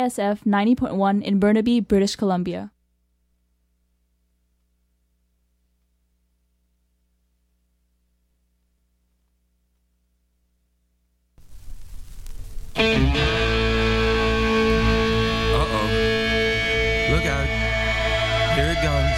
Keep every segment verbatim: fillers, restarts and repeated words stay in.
S F ninety point one in Burnaby, British Columbia. Uh-oh. Look out. Here it goes.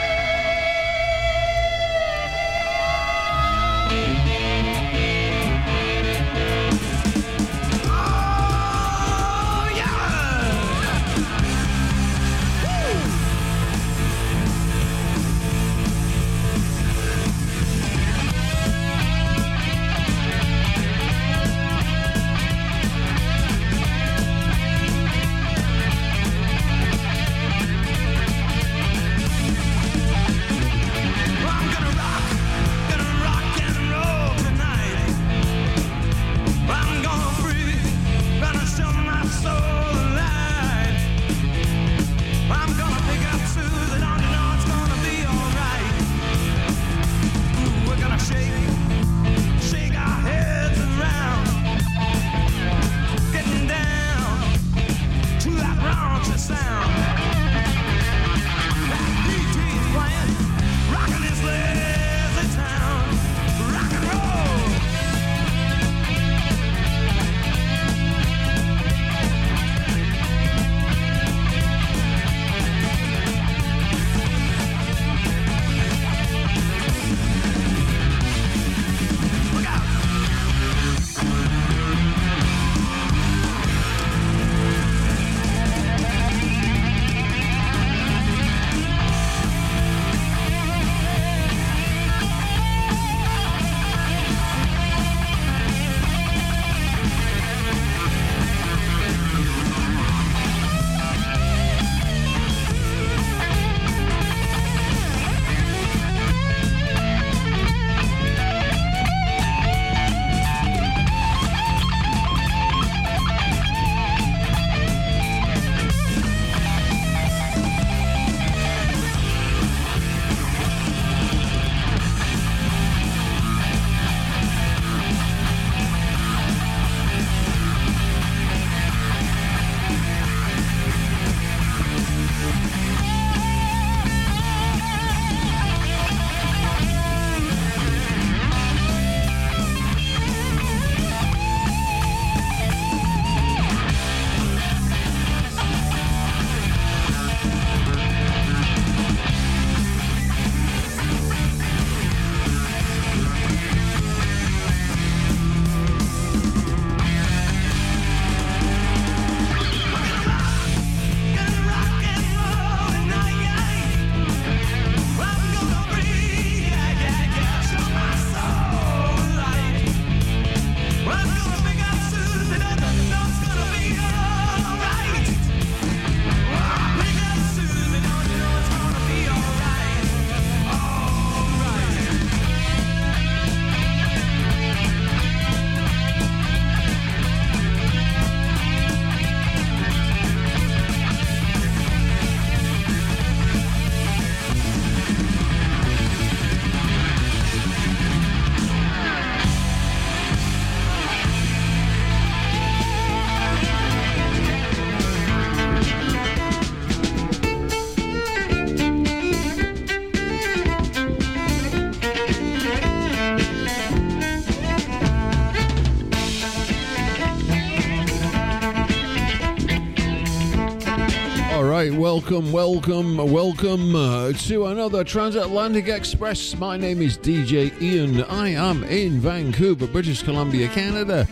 right, welcome, welcome, welcome uh, to another Transatlantic Express. My name is D J Ian. I am in Vancouver, British Columbia, Canada.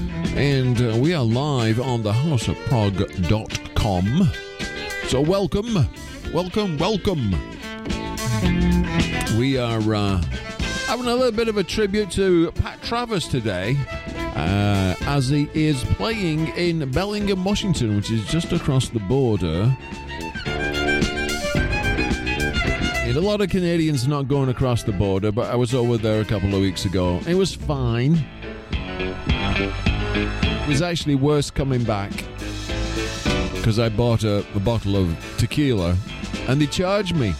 And uh, we are live on the house of prog dot com. So welcome, welcome, welcome. We are uh, having a little bit of a tribute to Pat Travers today. Uh, as he is playing in Bellingham, Washington, which is just across the border. And a lot of Canadians not going across the border, but I was over there a couple of weeks ago. It was fine. It was actually worse coming back because I bought a, a bottle of tequila and they charged me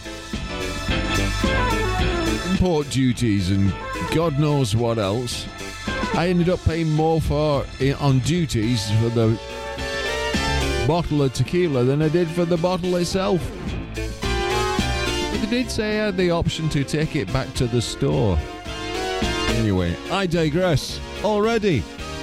import duties and God knows what else. I ended up paying more for on duties for the bottle of tequila than I did for the bottle itself. But they did say I had the option to take it back to the store. Anyway, I digress already.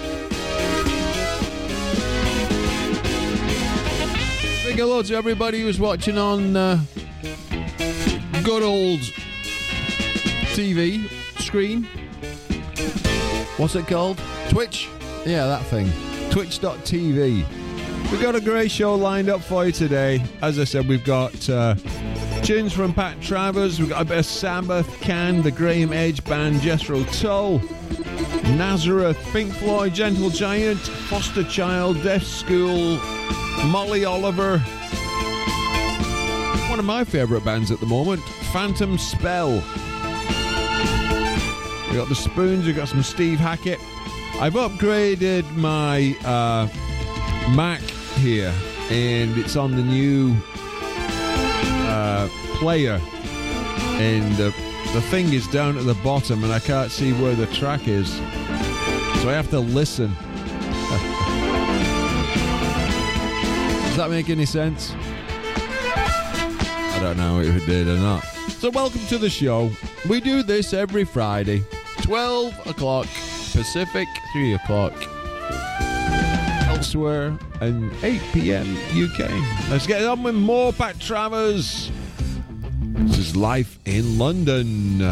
Big hello to everybody who's watching on uh, good old T V screen. What's it called? Twitch? Yeah, that thing. Twitch dot T V. We've got a great show lined up for you today. As I said, we've got uh, tunes from Pat Travers. We've got a bit of Sabbath, Can, the Graham Edge Band, Jethro Tull, Nazareth, Pink Floyd, Gentle Giant, Foster Child, Deaf School, Molly Oliver. One of my favourite bands at the moment, Phantom Spell. We got the Spoons, we got some Steve Hackett. I've upgraded my uh, Mac here, and it's on the new uh, player, and the, the thing is down at the bottom, and I can't see where the track is, so I have to listen. Does that make any sense? I don't know if it did or not. So welcome to the show. We do this every Friday, twelve o'clock Pacific, three o'clock elsewhere, and eight p.m. U K. Let's get on with more Pat Travers. This is Life in London.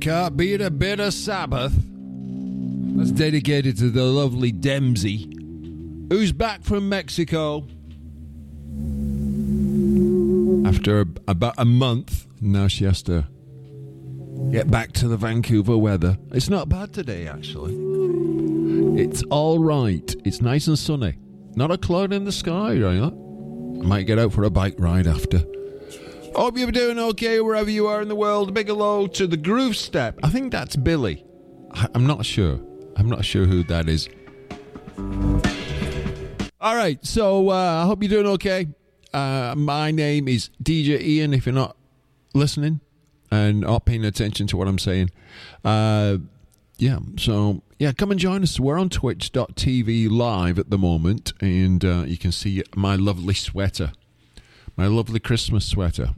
can't beat a bit of Sabbath. That's dedicated to the lovely Dempsey, who's back from Mexico after a, about a month. Now she has to get back to the Vancouver weather. It's not bad today, actually. It's all right. It's nice and sunny. Not a cloud in the sky, right? I might get out for a bike ride after. Hope you're doing okay wherever you are in the world. A big hello to the Groove Step. I think that's Billy. I, I'm not sure. I'm not sure who that is. All right, so uh, I hope you're doing okay. Uh, my name is D J Ian, if you're not listening and not paying attention to what I'm saying. Uh, yeah, so, yeah, come and join us. We're on twitch dot t v live at the moment, and uh, you can see my lovely sweater, my lovely Christmas sweater.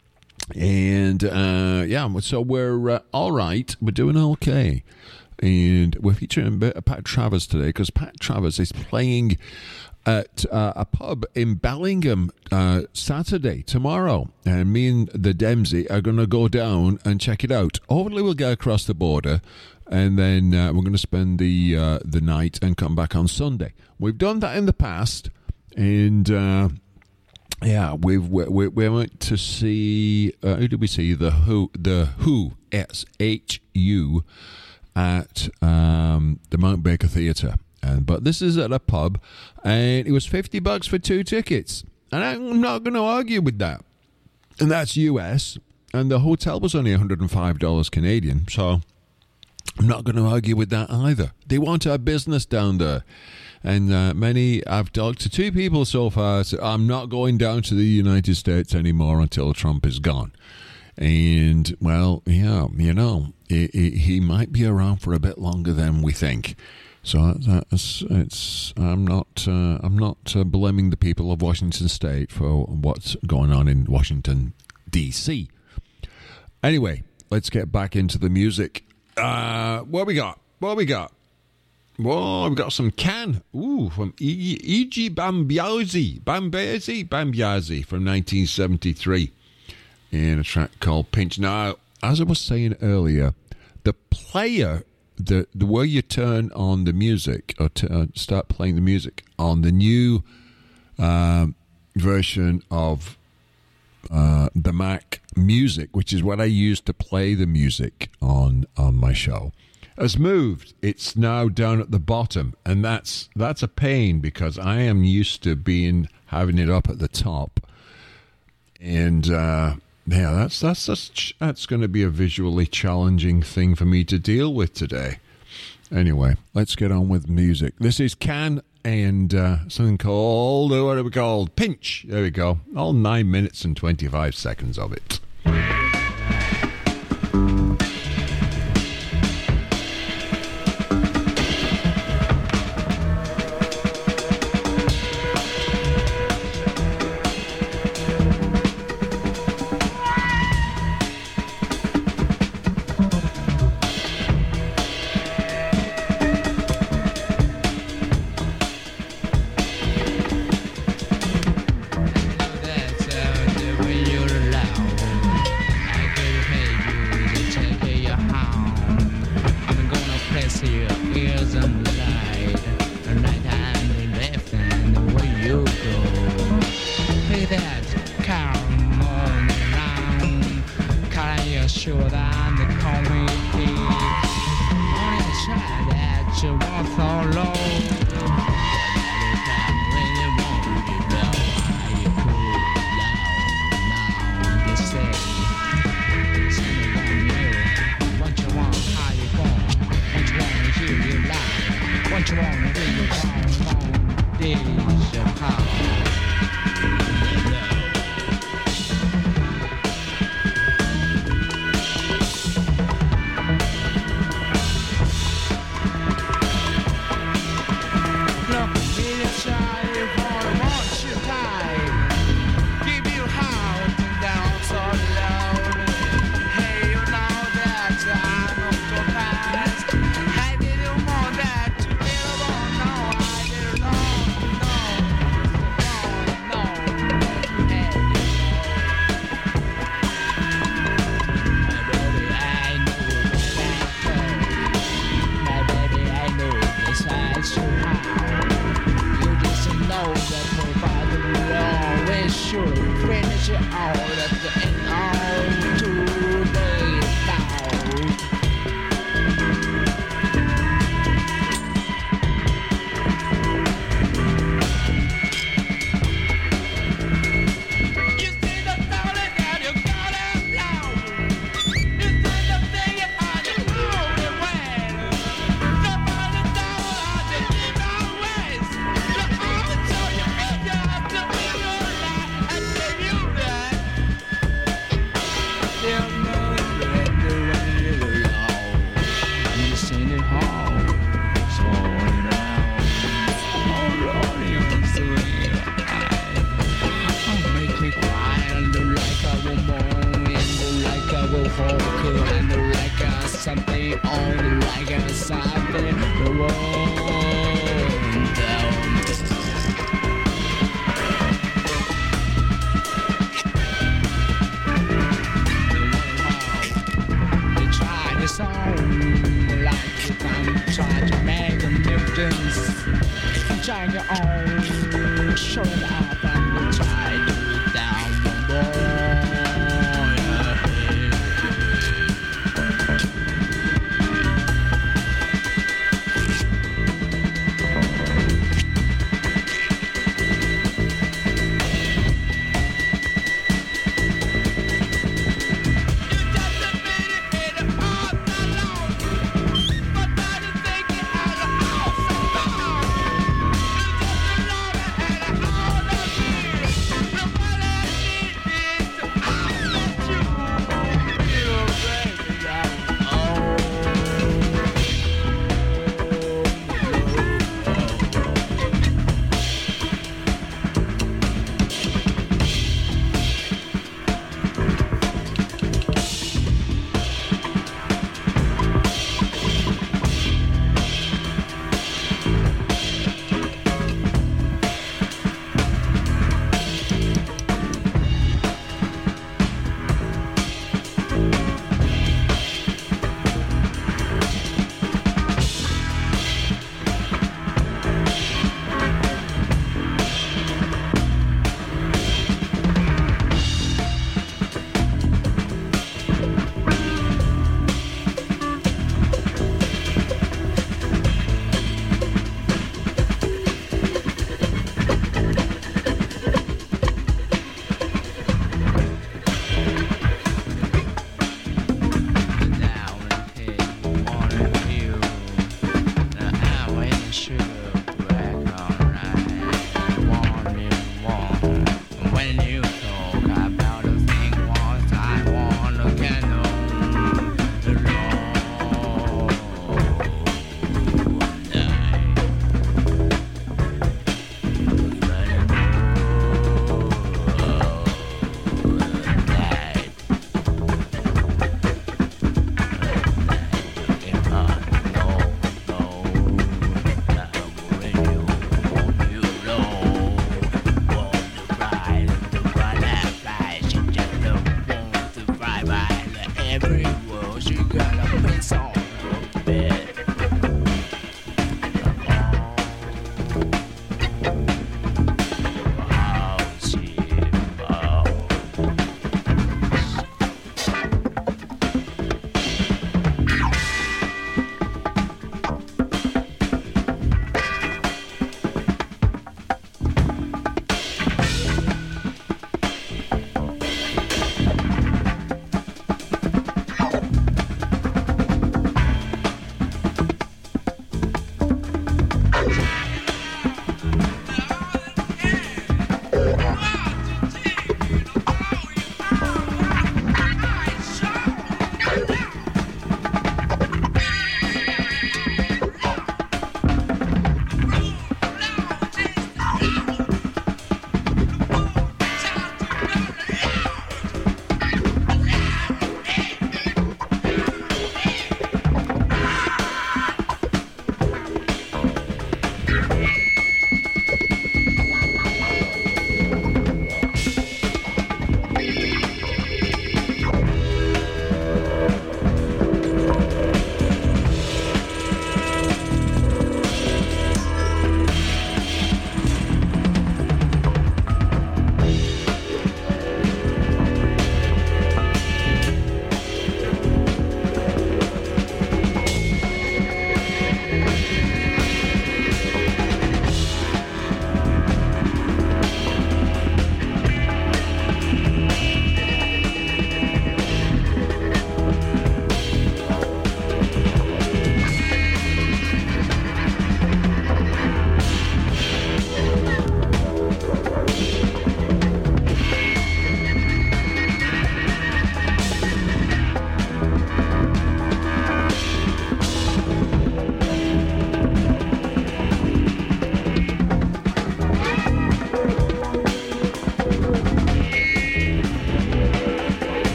And, uh, yeah, so we're uh, all right. We're doing okay. And we're featuring a bit of Pat Travers today because Pat Travers is playing at uh, a pub in Bellingham uh, Saturday, tomorrow. And me and the Dempsey are going to go down and check it out. Hopefully we'll get across the border and then uh, we're going to spend the uh, the night and come back on Sunday. We've done that in the past, and uh, yeah, we've we, we went to see, uh, who did we see? The Who, the Who, S H U, at um, the Mount Baker Theatre. And but this is at a pub, and it was fifty bucks for two tickets. And I'm not going to argue with that. And that's U S, and the hotel was only one hundred five dollars Canadian, so I'm not going to argue with that either. They want our business down there. And uh, many, I've talked to two people so far, so I'm not going down to the United States anymore until Trump is gone. And, well, yeah, you know, it, it, he might be around for a bit longer than we think. So that's, it's, I'm not, uh, I'm not uh, blaming the people of Washington State for what's going on in Washington, D C. Anyway, let's get back into the music. Uh, what we got? What we got? Whoa, we've got some Can. Ooh, from Iji Bambiazi. Bambiazi? Bambiazi from nineteen seventy-three. In a track called Pinch. Now, as I was saying earlier, the player, the the way you turn on the music, or to uh, start playing the music on the new um, version of uh, the Mac Music, which is what I use to play the music on on my show, has moved. It's now down at the bottom, and that's that's a pain because I am used to being having it up at the top, and uh, yeah, that's that's that's that's going to be a visually challenging thing for me to deal with today. Anyway, let's get on with music. This is Can and uh, something called, what are we called? Pinch. There we go. All nine minutes and twenty-five seconds of it. That's uh, the way you're loud. to finish it all at the end of today now. You see the dollar that you got it now. You see the thing on your own way. Somebody down on the different ways. You always show your figure to be your life and give you that. Still know that the way you know. You send it home. So you know. Oh Lord, you're sweet. Oh, make me cry and do like I will moan and do like I will hold and do like I something on do like I something the world down. They try the song like you can try to make a difference. Try your own, show it up and try to do it down the boy. All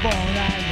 born, I